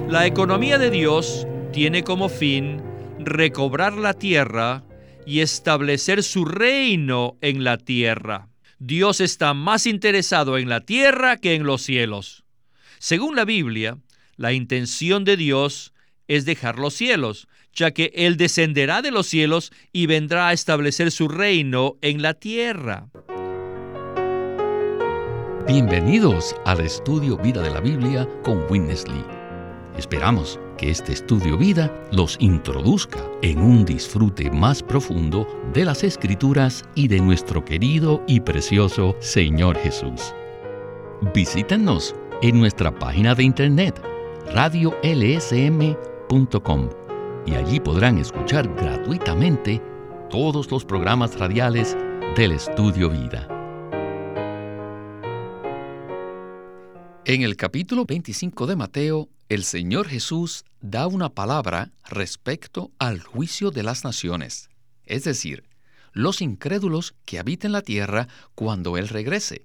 La economía de Dios tiene como fin recobrar la tierra y establecer su reino en la tierra. Dios está más interesado en la tierra que en los cielos. Según la Biblia, la intención de Dios es dejar los cielos, ya que Él descenderá de los cielos y vendrá a establecer su reino en la tierra. Bienvenidos al estudio Vida de la Biblia con Witness Lee. Esperamos que este estudio vida los introduzca en un disfrute más profundo de las Escrituras y de nuestro querido y precioso Señor Jesús. Visítenos en nuestra página de internet radiolsm.com y allí podrán escuchar gratuitamente todos los programas radiales del Estudio Vida. En el capítulo 25 de Mateo, el Señor Jesús da una palabra respecto al juicio de las naciones, es decir, los incrédulos que habiten la tierra cuando Él regrese.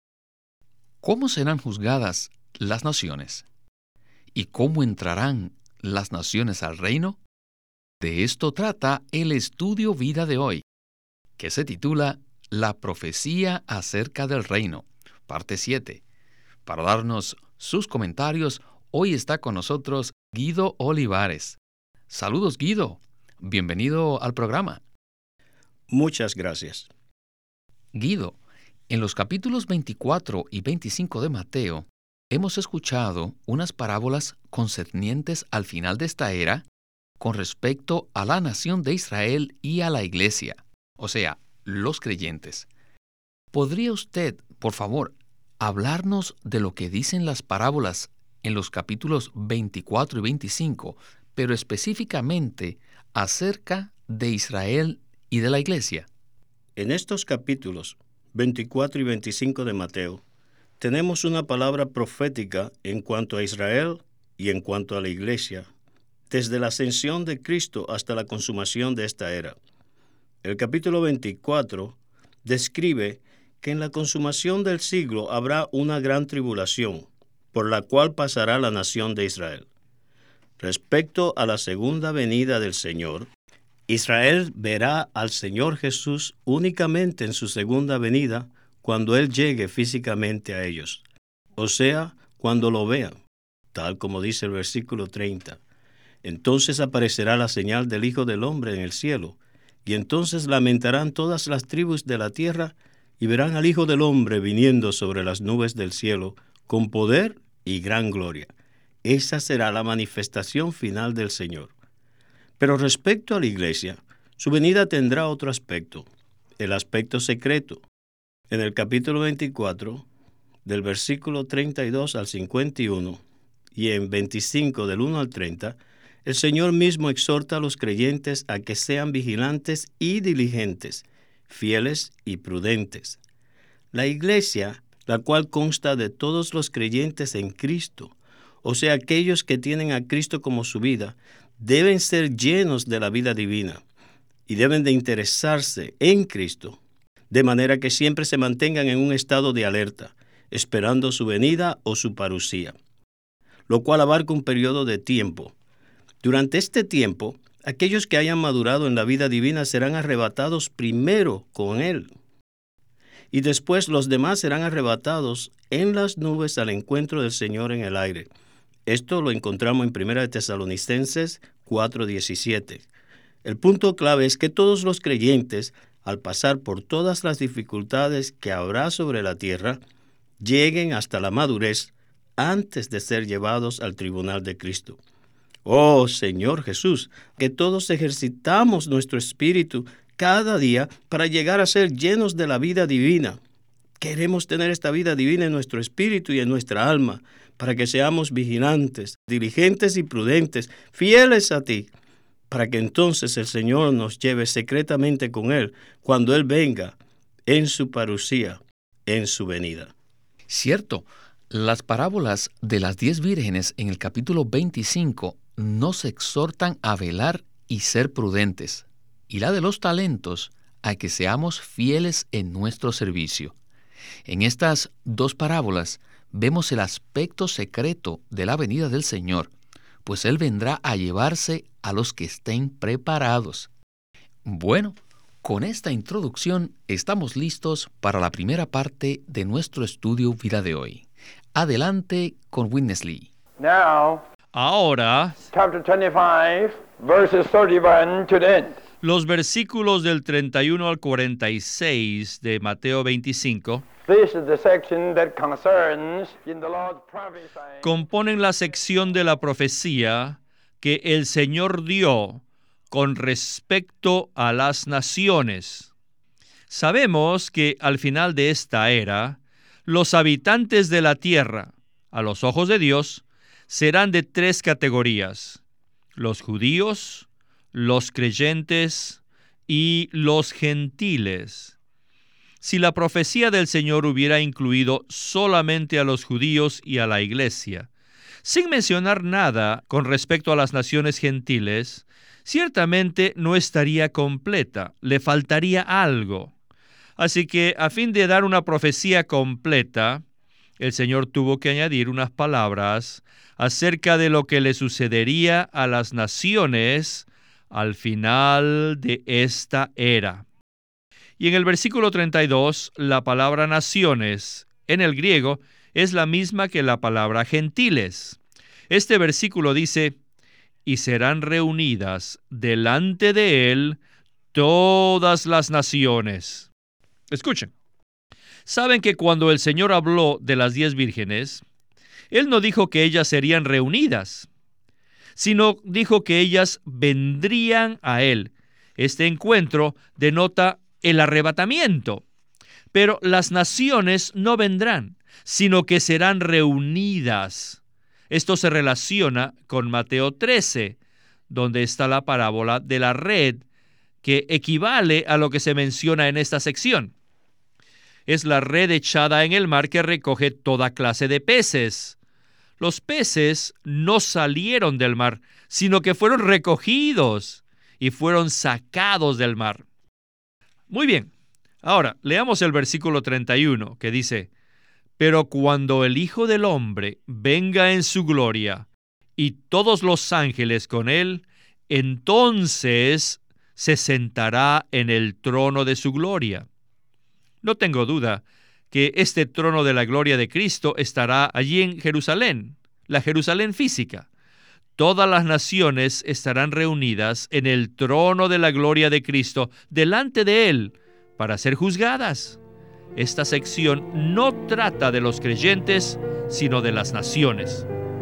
¿Cómo serán juzgadas las naciones? ¿Y cómo entrarán las naciones al reino? De esto trata el estudio vida de hoy, que se titula La profecía acerca del reino, parte 7. Para darnos sus comentarios, hoy está con nosotros Guido Olivares. Saludos, Guido. Bienvenido al programa. Muchas gracias. Guido, en los capítulos 24 y 25 de Mateo, hemos escuchado unas parábolas concernientes al final de esta era con respecto a la nación de Israel y a la iglesia, o sea, los creyentes. ¿Podría usted, por favor, hablarnos de lo que dicen las parábolas en los capítulos 24 y 25, pero específicamente acerca de Israel y de la iglesia? En estos capítulos 24 y 25 de Mateo, tenemos una palabra profética en cuanto a Israel y en cuanto a la iglesia, desde la ascensión de Cristo hasta la consumación de esta era. El capítulo 24 describe que en la consumación del siglo habrá una gran tribulación, por la cual pasará la nación de Israel. Respecto a la segunda venida del Señor, Israel verá al Señor Jesús únicamente en su segunda venida cuando Él llegue físicamente a ellos, o sea, cuando lo vean, tal como dice el versículo 30. Entonces aparecerá la señal del Hijo del Hombre en el cielo, y entonces lamentarán todas las tribus de la tierra y verán al Hijo del Hombre viniendo sobre las nubes del cielo con poder y gran gloria. Esa será la manifestación final del Señor. Pero respecto a la iglesia, su venida tendrá otro aspecto, el aspecto secreto. En el capítulo 24, del versículo 32 al 51, y en 25 del 1 al 30, el Señor mismo exhorta a los creyentes a que sean vigilantes y diligentes, fieles y prudentes. La iglesia, la cual consta de todos los creyentes en Cristo, o sea, aquellos que tienen a Cristo como su vida, deben ser llenos de la vida divina y deben de interesarse en Cristo, de manera que siempre se mantengan en un estado de alerta, esperando su venida o su parusía, lo cual abarca un periodo de tiempo. Durante este tiempo, aquellos que hayan madurado en la vida divina serán arrebatados primero con Él, y después los demás serán arrebatados en las nubes al encuentro del Señor en el aire. Esto lo encontramos en 1 Tesalonicenses 4:17. El punto clave es que todos los creyentes, al pasar por todas las dificultades que habrá sobre la tierra, lleguen hasta la madurez antes de ser llevados al tribunal de Cristo. Oh, Señor Jesús, que todos ejercitamos nuestro espíritu cada día para llegar a ser llenos de la vida divina. Queremos tener esta vida divina en nuestro espíritu y en nuestra alma, para que seamos vigilantes, diligentes y prudentes, fieles a ti, para que entonces el Señor nos lleve secretamente con Él, cuando Él venga, en su parusía, en su venida. Cierto, las parábolas de las 10 vírgenes en el capítulo 25 nos exhortan a velar y ser prudentes, y la de los talentos a que seamos fieles en nuestro servicio. En estas dos parábolas vemos el aspecto secreto de la venida del Señor, pues Él vendrá a llevarse a los que estén preparados. Bueno, con esta introducción estamos listos para la primera parte de nuestro estudio vida de hoy. Adelante con Witness Lee. Now, Ahora, chapter 25, verses 31 to the end. los versículos del 31 al 46 de Mateo 25 This is the section that concerns in the Lord's prophesying. componen la sección de la profecía que el Señor dio con respecto a las naciones. Sabemos que al final de esta era, los habitantes de la tierra, a los ojos de Dios, serán de 3 categorías: los judíos, los creyentes y los gentiles. Si la profecía del Señor hubiera incluido solamente a los judíos y a la iglesia, sin mencionar nada con respecto a las naciones gentiles, ciertamente no estaría completa, le faltaría algo. Así que, a fin de dar una profecía completa, el Señor tuvo que añadir unas palabras acerca de lo que le sucedería a las naciones al final de esta era. Y en el versículo 32, la palabra naciones, en el griego, es la misma que la palabra gentiles. Este versículo dice: y serán reunidas delante de él todas las naciones. Escuchen. Saben que cuando el Señor habló de las 10 vírgenes, Él no dijo que ellas serían reunidas, sino dijo que ellas vendrían a Él. Este encuentro denota el arrebatamiento, pero las naciones no vendrán, sino que serán reunidas. Esto se relaciona con Mateo 13, donde está la parábola de la red, que equivale a lo que se menciona en esta sección. Es la red echada en el mar que recoge toda clase de peces. Los peces no salieron del mar, sino que fueron recogidos y fueron sacados del mar. Muy bien. Ahora, leamos el versículo 31, que dice: pero cuando el Hijo del Hombre venga en su gloria, y todos los ángeles con él, entonces se sentará en el trono de su gloria. No tengo duda que este trono de la gloria de Cristo estará allí en Jerusalén, la Jerusalén física. Todas las naciones estarán reunidas en el trono de la gloria de Cristo, delante de Él, para ser juzgadas. Esta sección no trata de los creyentes, sino de las naciones.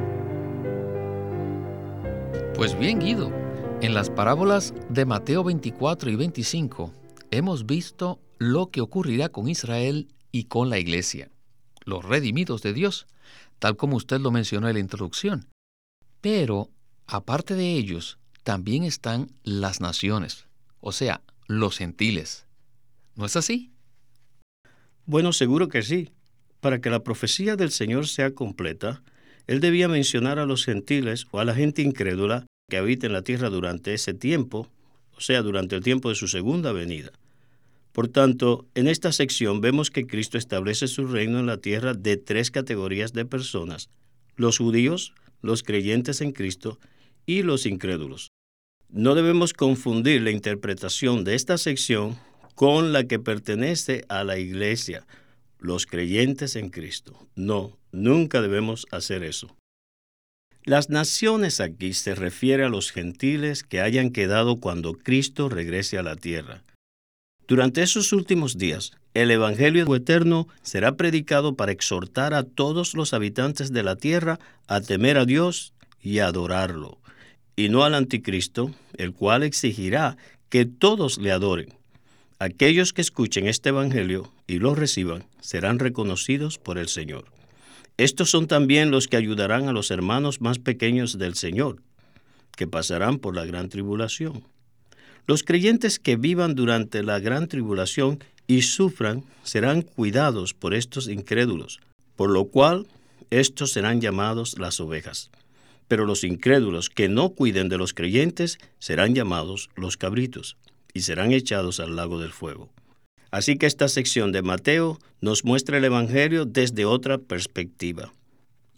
Pues bien, Guido, en las parábolas de Mateo 24 y 25 hemos visto lo que ocurrirá con Israel y con la iglesia, los redimidos de Dios, tal como usted lo mencionó en la introducción. Pero, aparte de ellos, también están las naciones, o sea, los gentiles. ¿No es así? Bueno, seguro que sí. Para que la profecía del Señor sea completa, Él debía mencionar a los gentiles o a la gente incrédula que habita en la tierra durante ese tiempo, o sea, durante el tiempo de su segunda venida. Por tanto, en esta sección vemos que Cristo establece su reino en la tierra de 3 categorías de personas: los judíos, los creyentes en Cristo y los incrédulos. No debemos confundir la interpretación de esta sección con la que pertenece a la iglesia, los creyentes en Cristo. No, nunca debemos hacer eso. Las naciones aquí se refiere a los gentiles que hayan quedado cuando Cristo regrese a la tierra. Durante esos últimos días, el Evangelio eterno será predicado para exhortar a todos los habitantes de la tierra a temer a Dios y a adorarlo, y no al anticristo, el cual exigirá que todos le adoren. Aquellos que escuchen este Evangelio y lo reciban serán reconocidos por el Señor. Estos son también los que ayudarán a los hermanos más pequeños del Señor, que pasarán por la gran tribulación. Los creyentes que vivan durante la gran tribulación y sufran serán cuidados por estos incrédulos, por lo cual estos serán llamados las ovejas. Pero los incrédulos que no cuiden de los creyentes serán llamados los cabritos y serán echados al lago del fuego. Así que esta sección de Mateo nos muestra el Evangelio desde otra perspectiva.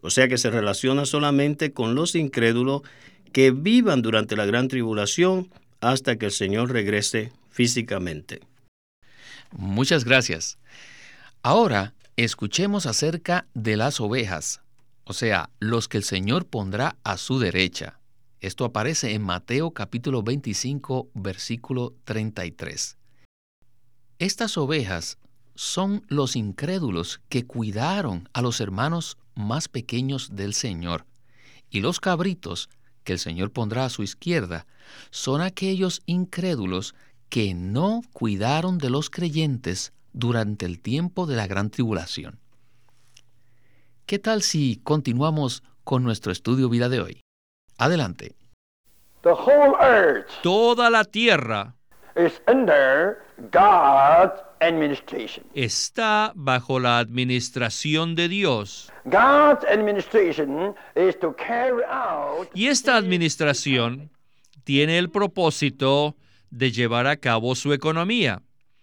O sea que se relaciona solamente con los incrédulos que vivan durante la gran tribulación hasta que el Señor regrese físicamente. Muchas gracias. Ahora, escuchemos acerca de las ovejas, o sea, los que el Señor pondrá a su derecha. Esto aparece en Mateo capítulo 25, versículo 33. Estas ovejas son los incrédulos que cuidaron a los hermanos más pequeños del Señor, y los cabritos que el Señor pondrá a su izquierda son aquellos incrédulos que no cuidaron de los creyentes durante el tiempo de la gran tribulación. ¿Qué tal si continuamos con nuestro estudio vida de hoy? Adelante. The whole earth Toda la tierra is under God's administration. está bajo la administración de Dios. God's administration is to carry out Y esta administración tiene el propósito de llevar a cabo su economía.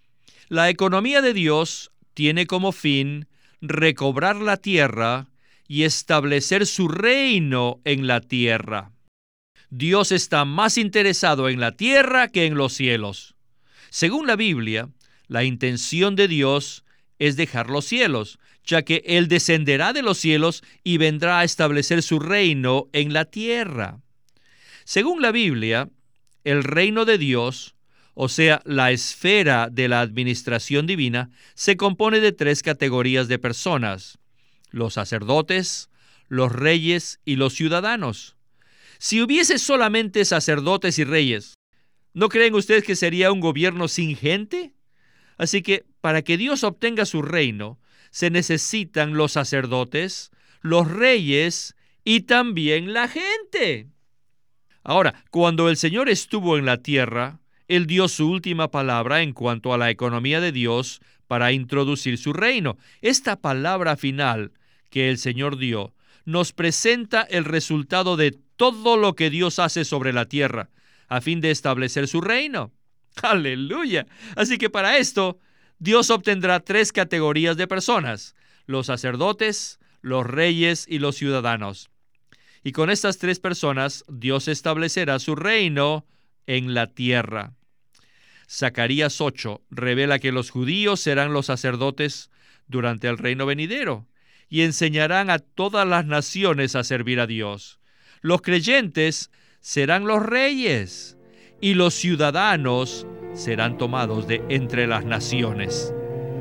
La economía de Dios tiene como fin recobrar la tierra y establecer su reino en la tierra. Dios está más interesado en la tierra que en los cielos. Según la Biblia, la intención de Dios es dejar los cielos, ya que Él descenderá de los cielos y vendrá a establecer su reino en la tierra. Según la Biblia, el reino de Dios, o sea, la esfera de la administración divina, se compone de 3 categorías de personas: los sacerdotes, los reyes y los ciudadanos. Si hubiese solamente sacerdotes y reyes, ¿no creen ustedes que sería un gobierno sin gente? Así que, para que Dios obtenga su reino, se necesitan los sacerdotes, los reyes y también la gente. Ahora, cuando el Señor estuvo en la tierra, Él dio su última palabra en cuanto a la economía de Dios para introducir su reino. Esta palabra final que el Señor dio nos presenta el resultado de todo lo que Dios hace sobre la tierra a fin de establecer su reino. ¡Aleluya! Así que para esto, Dios obtendrá 3 categorías de personas: los sacerdotes, los reyes y los ciudadanos. Y con estas 3 personas, Dios establecerá su reino en la tierra. Zacarías 8 revela que los judíos serán los sacerdotes durante el reino venidero y enseñarán a todas las naciones a servir a Dios. Los creyentes serán los reyes y los ciudadanos serán tomados de entre las naciones.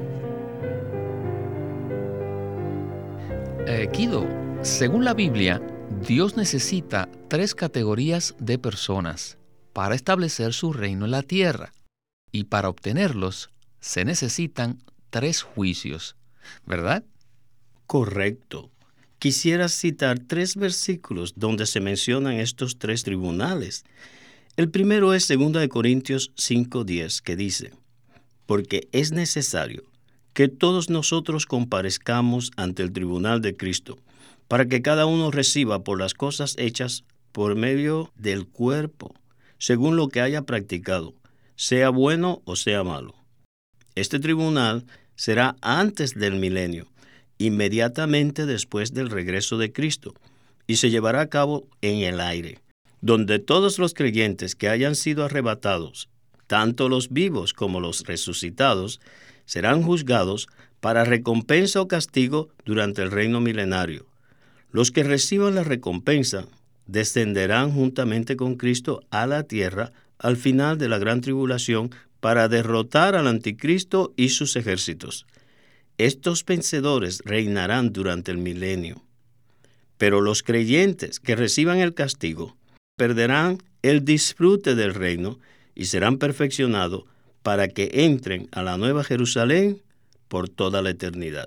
Guido, según la Biblia, Dios necesita 3 categorías de personas para establecer su reino en la tierra. Y para obtenerlos, se necesitan 3 juicios, ¿verdad? Correcto. Quisiera citar 3 versículos donde se mencionan estos 3 tribunales. El primero es 2 Corintios 5:10, que dice: porque es necesario que todos nosotros comparezcamos ante el tribunal de Cristo, para que cada uno reciba por las cosas hechas por medio del cuerpo, según lo que haya practicado, sea bueno o sea malo. Este tribunal será antes del milenio, inmediatamente después del regreso de Cristo, y se llevará a cabo en el aire, donde todos los creyentes que hayan sido arrebatados, tanto los vivos como los resucitados, serán juzgados para recompensa o castigo durante el reino milenario. Los que reciban la recompensa descenderán juntamente con Cristo a la tierra al final de la gran tribulación para derrotar al anticristo y sus ejércitos. Estos vencedores reinarán durante el milenio. Pero los creyentes que reciban el castigo perderán el disfrute del reino y serán perfeccionados para que entren a la Nueva Jerusalén por toda la eternidad.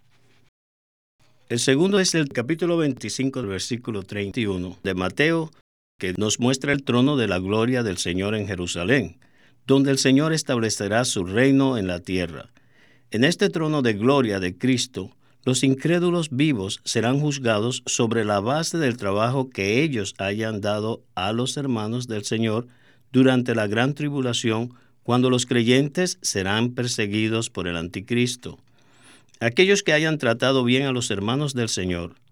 El segundo es el capítulo 25, versículo 31 de Mateo, que nos muestra el trono de la gloria del Señor en Jerusalén, donde el Señor establecerá su reino en la tierra. En este trono de gloria de Cristo, los incrédulos vivos serán juzgados sobre la base del trabajo que ellos hayan dado a los hermanos del Señor durante la gran tribulación, cuando los creyentes serán perseguidos por el anticristo. Aquellos que hayan tratado bien a los hermanos del Señor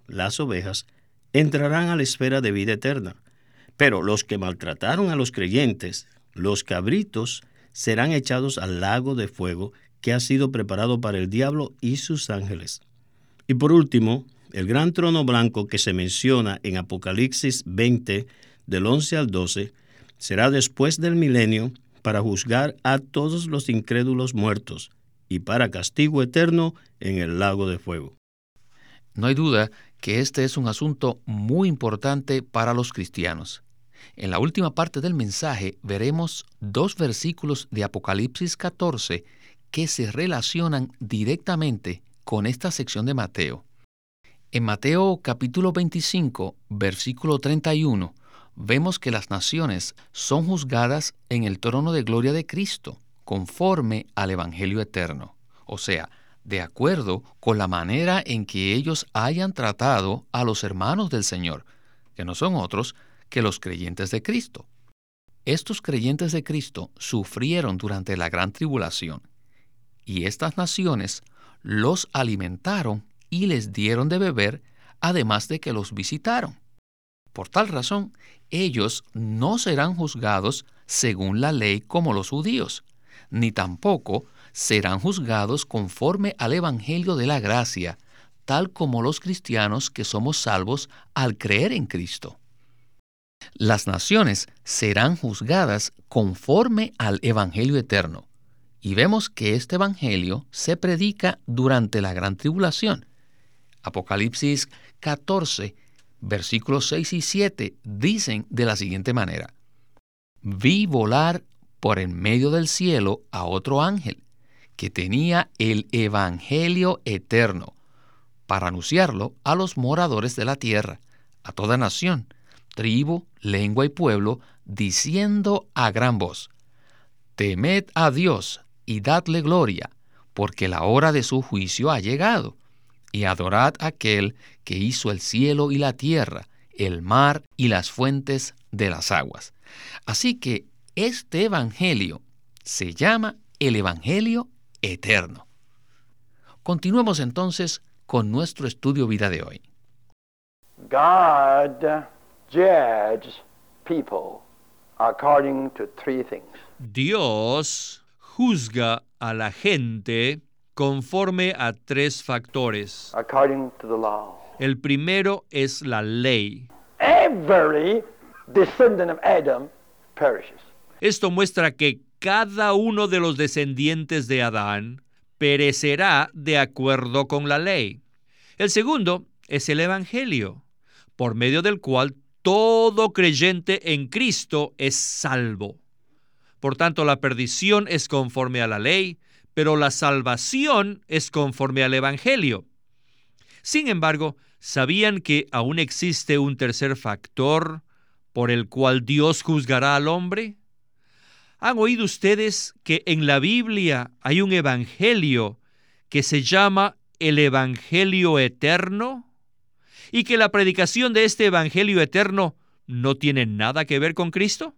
las ovejas, entrarán a la esfera de vida eterna. Pero los que maltrataron a los creyentes, los cabritos, serán echados al lago de fuego que ha sido preparado para el diablo y sus ángeles. Y por último, el gran trono blanco que se menciona en Apocalipsis 20, del 11 al 12, será después del milenio para juzgar a todos los incrédulos muertos y para castigo eterno en el lago de fuego. No hay duda que este es un asunto muy importante para los cristianos. En la última parte del mensaje veremos 2 versículos de Apocalipsis 14 que se relacionan directamente con esta sección de Mateo. En Mateo capítulo 25, versículo 31, vemos que las naciones son juzgadas en el trono de gloria de Cristo, conforme al Evangelio eterno, o sea, de acuerdo con la manera en que ellos hayan tratado a los hermanos del Señor, que no son otros que los creyentes de Cristo. Estos creyentes de Cristo sufrieron durante la gran tribulación, y estas naciones los alimentaron y les dieron de beber, además de que los visitaron. Por tal razón, ellos no serán juzgados según la ley como los judíos, ni tampoco serán juzgados conforme al Evangelio de la gracia, tal como los cristianos que somos salvos al creer en Cristo. Las naciones serán juzgadas conforme al Evangelio eterno, y vemos que este Evangelio se predica durante la gran tribulación. Apocalipsis 14, versículos 6 y 7 dicen de la siguiente manera: Vi volar por en medio del cielo a otro ángel, que tenía el Evangelio eterno, para anunciarlo a los moradores de la tierra, a toda nación, tribu, lengua y pueblo, diciendo a gran voz: Temed a Dios y dadle gloria, porque la hora de su juicio ha llegado, y adorad a aquel que hizo el cielo y la tierra, el mar y las fuentes de las aguas. Así que este Evangelio se llama el Evangelio eterno. Continuemos entonces con nuestro estudio vida de hoy. God judges people according to 3 things. Dios juzga a la gente conforme a 3 factores. According to the law. El primero es la ley. Every descendant of Adam perishes. Esto muestra que cada uno de los descendientes de Adán perecerá de acuerdo con la ley. El segundo es el Evangelio, por medio del cual todo creyente en Cristo es salvo. Por tanto, la perdición es conforme a la ley, pero la salvación es conforme al Evangelio. Sin embargo, ¿sabían que aún existe un tercer factor por el cual Dios juzgará al hombre? ¿Han oído ustedes que en la Biblia hay un evangelio que se llama el Evangelio eterno? ¿Y que la predicación de este Evangelio eterno no tiene nada que ver con Cristo?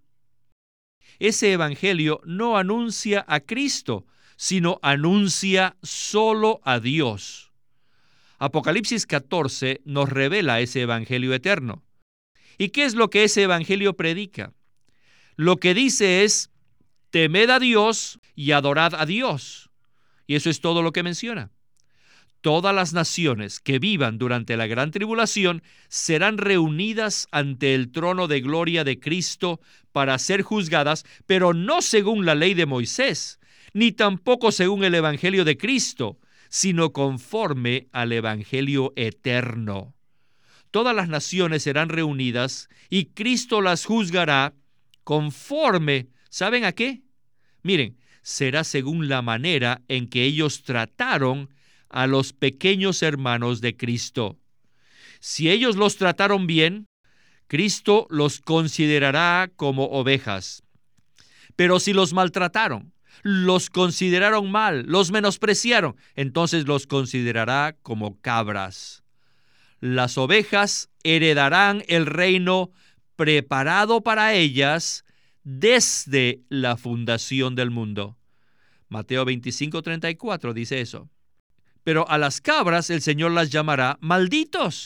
Ese Evangelio no anuncia a Cristo, sino anuncia solo a Dios. Apocalipsis 14 nos revela ese Evangelio eterno. ¿Y qué es lo que ese Evangelio predica? Lo que dice es: temed a Dios y adorad a Dios. Y eso es todo lo que menciona. Todas las naciones que vivan durante la gran tribulación serán reunidas ante el trono de gloria de Cristo para ser juzgadas, pero no según la ley de Moisés, ni tampoco según el Evangelio de Cristo, sino conforme al Evangelio eterno. Todas las naciones serán reunidas y Cristo las juzgará conforme, ¿saben a qué? Miren, será según la manera en que ellos trataron a los pequeños hermanos de Cristo. Si ellos los trataron bien, Cristo los considerará como ovejas. Pero si los maltrataron, los consideraron mal, los menospreciaron, entonces los considerará como cabras. Las ovejas heredarán el reino preparado para ellas desde la fundación del mundo. Mateo 25:34 dice eso. Pero a las cabras el Señor las llamará malditos,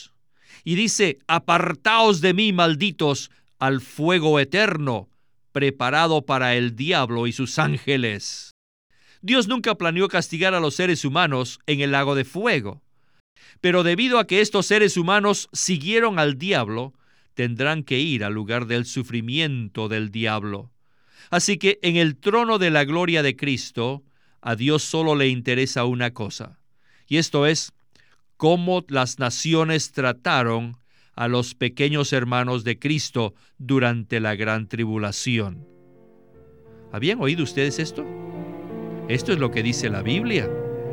Y dice, apartaos de mí, malditos, al fuego eterno, preparado para el diablo y sus ángeles. Dios nunca planeó castigar a los seres humanos en el lago de fuego. Pero debido a que estos seres humanos siguieron al diablo, tendrán que ir al lugar del sufrimiento del diablo. Así que en el trono de la gloria de Cristo, a Dios solo le interesa una cosa, y esto es cómo las naciones trataron a los pequeños hermanos de Cristo durante la gran tribulación. ¿Habían oído ustedes esto? Esto es lo que dice la Biblia.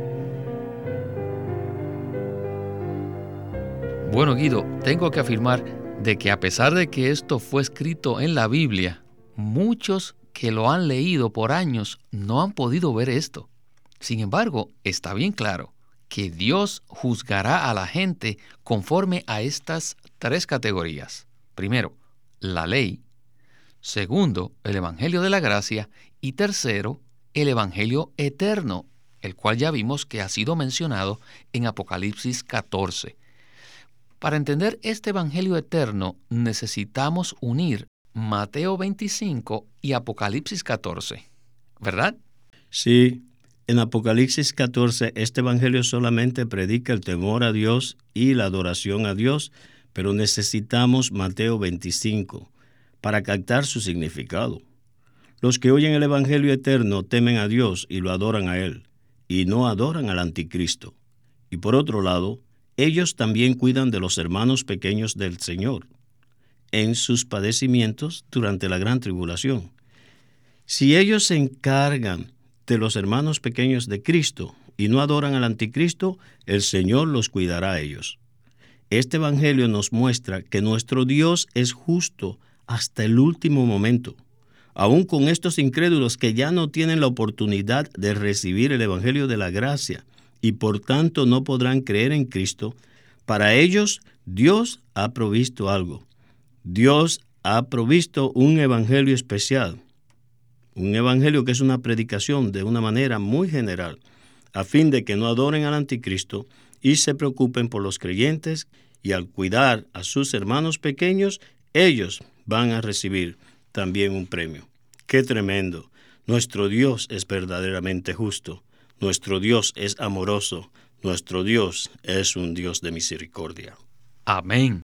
Bueno, Guido, tengo que afirmar de que a pesar de que esto fue escrito en la Biblia, muchos que lo han leído por años no han podido ver esto. Sin embargo, está bien claro que Dios juzgará a la gente conforme a estas tres categorías. Primero, la ley. Segundo, el Evangelio de la gracia. Y tercero, el Evangelio eterno, el cual ya vimos que ha sido mencionado en Apocalipsis 14. Para entender este Evangelio eterno, necesitamos unir Mateo 25 y Apocalipsis 14, ¿verdad? Sí, en Apocalipsis 14 este Evangelio solamente predica el temor a Dios y la adoración a Dios, pero necesitamos Mateo 25 para captar su significado. Los que oyen el Evangelio eterno temen a Dios y lo adoran a Él, y no adoran al anticristo. Y por otro lado, ellos también cuidan de los hermanos pequeños del Señor en sus padecimientos durante la gran tribulación. Si ellos se encargan de los hermanos pequeños de Cristo y no adoran al anticristo, el Señor los cuidará a ellos. Este Evangelio nos muestra que nuestro Dios es justo hasta el último momento. Aún con estos incrédulos que ya no tienen la oportunidad de recibir el Evangelio de la gracia y por tanto no podrán creer en Cristo, para ellos Dios ha provisto algo. Dios ha provisto un evangelio especial, un evangelio que es una predicación de una manera muy general, a fin de que no adoren al anticristo y se preocupen por los creyentes, y al cuidar a sus hermanos pequeños, ellos van a recibir también un premio. ¡Qué tremendo! Nuestro Dios es verdaderamente justo, nuestro Dios es amoroso, nuestro Dios es un Dios de misericordia. Amén.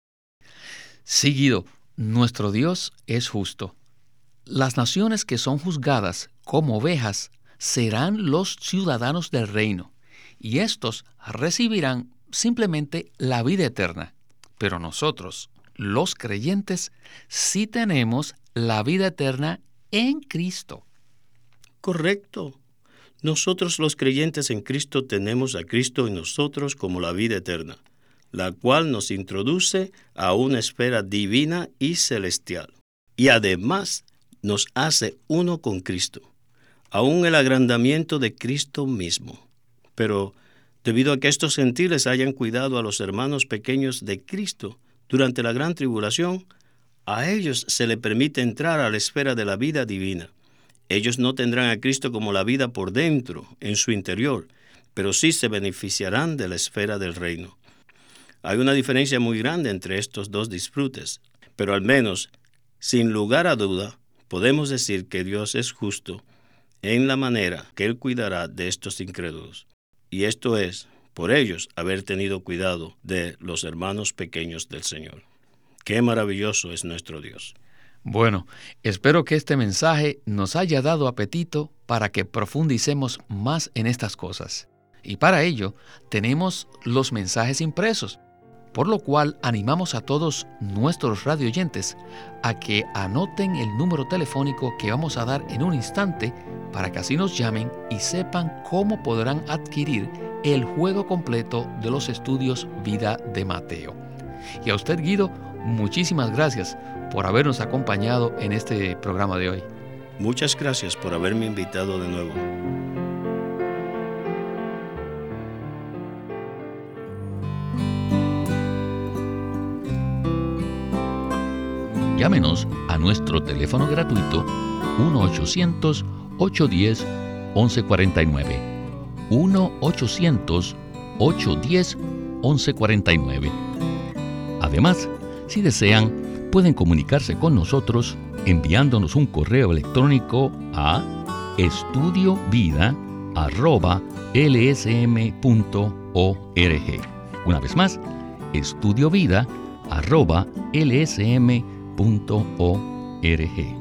Seguido, nuestro Dios es justo. Las naciones que son juzgadas como ovejas serán los ciudadanos del reino, y estos recibirán simplemente la vida eterna. Pero nosotros, los creyentes, sí tenemos la vida eterna en Cristo. Correcto. Nosotros los creyentes en Cristo tenemos a Cristo en nosotros como la vida eterna, la cual nos introduce a una esfera divina y celestial. Y además nos hace uno con Cristo, aún el agrandamiento de Cristo mismo. Pero debido a que estos gentiles hayan cuidado a los hermanos pequeños de Cristo durante la gran tribulación, a ellos se les permite entrar a la esfera de la vida divina. Ellos no tendrán a Cristo como la vida por dentro, en su interior, pero sí se beneficiarán de la esfera del reino. Hay una diferencia muy grande entre estos dos disfrutes, pero al menos, sin lugar a duda, podemos decir que Dios es justo en la manera que Él cuidará de estos incrédulos. Y esto es, por ellos, haber tenido cuidado de los hermanos pequeños del Señor. ¡Qué maravilloso es nuestro Dios! Bueno, espero que este mensaje nos haya dado apetito para que profundicemos más en estas cosas. Y para ello, tenemos los mensajes impresos, por lo cual animamos a todos nuestros radioyentes a que anoten el número telefónico que vamos a dar en un instante para que así nos llamen y sepan cómo podrán adquirir el juego completo de los estudios Vida de Mateo. Y a usted, Guido, muchísimas gracias por habernos acompañado en este programa de hoy. Muchas gracias por haberme invitado de nuevo. Llámenos a nuestro teléfono gratuito 1-800-810-1149. 1-800-810-1149. Además, si desean, pueden comunicarse con nosotros enviándonos un correo electrónico a estudiovida@lsm.org. Una vez más, estudiovida@lsm.org.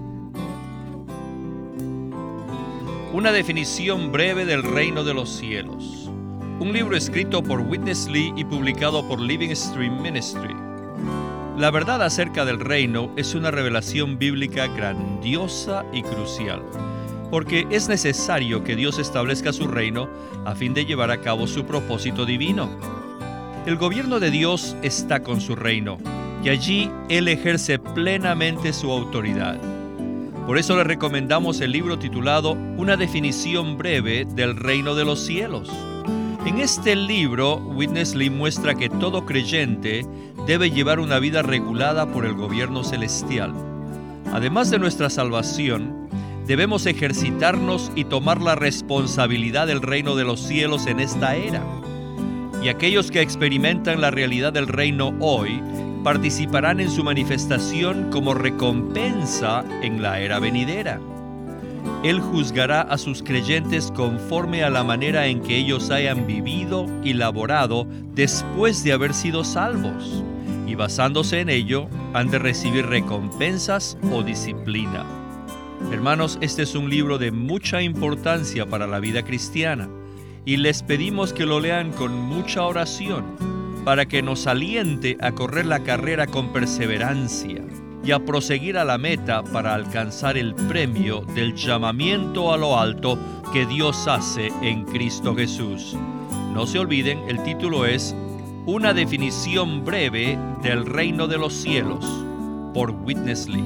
Una definición breve del reino de los cielos. Un libro escrito por Witness Lee y publicado por Living Stream Ministry. La verdad acerca del reino es una revelación bíblica grandiosa y crucial, porque es necesario que Dios establezca su reino a fin de llevar a cabo su propósito divino. El gobierno de Dios está con su reino, y allí Él ejerce plenamente su autoridad. Por eso le recomendamos el libro titulado Una definición breve del reino de los cielos. En este libro, Witness Lee muestra que todo creyente debe llevar una vida regulada por el gobierno celestial. Además de nuestra salvación, debemos ejercitarnos y tomar la responsabilidad del reino de los cielos en esta era. Y aquellos que experimentan la realidad del reino hoy participarán en su manifestación como recompensa en la era venidera. Él juzgará a sus creyentes conforme a la manera en que ellos hayan vivido y laborado después de haber sido salvos, y basándose en ello, han de recibir recompensas o disciplina. Hermanos, este es un libro de mucha importancia para la vida cristiana, y les pedimos que lo lean con mucha oración, para que nos aliente a correr la carrera con perseverancia y a proseguir a la meta para alcanzar el premio del llamamiento a lo alto que Dios hace en Cristo Jesús. No se olviden, el título es Una definición breve del reino de los cielos, por Witness Lee.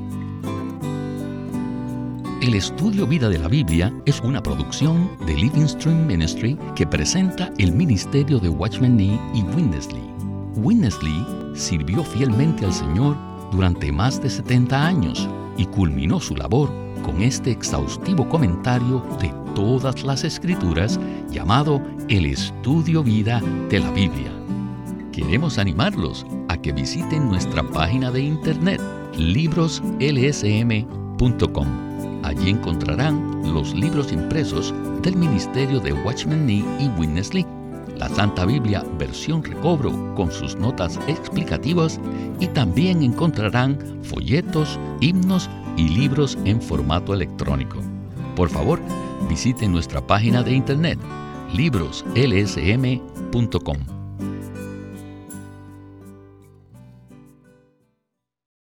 El estudio Vida de la Biblia es una producción de Living Stream Ministry que presenta el ministerio de Watchman Nee y Witness Lee. Witness Lee sirvió fielmente al Señor durante más de 70 años y culminó su labor con este exhaustivo comentario de todas las Escrituras llamado El Estudio Vida de la Biblia. Queremos animarlos a que visiten nuestra página de internet libroslsm.com. Allí encontrarán los libros impresos del ministerio de Watchman Nee y Witness Lee, la Santa Biblia versión recobro con sus notas explicativas, y también encontrarán folletos, himnos y libros en formato electrónico. Por favor, visiten nuestra página de internet libroslsm.com.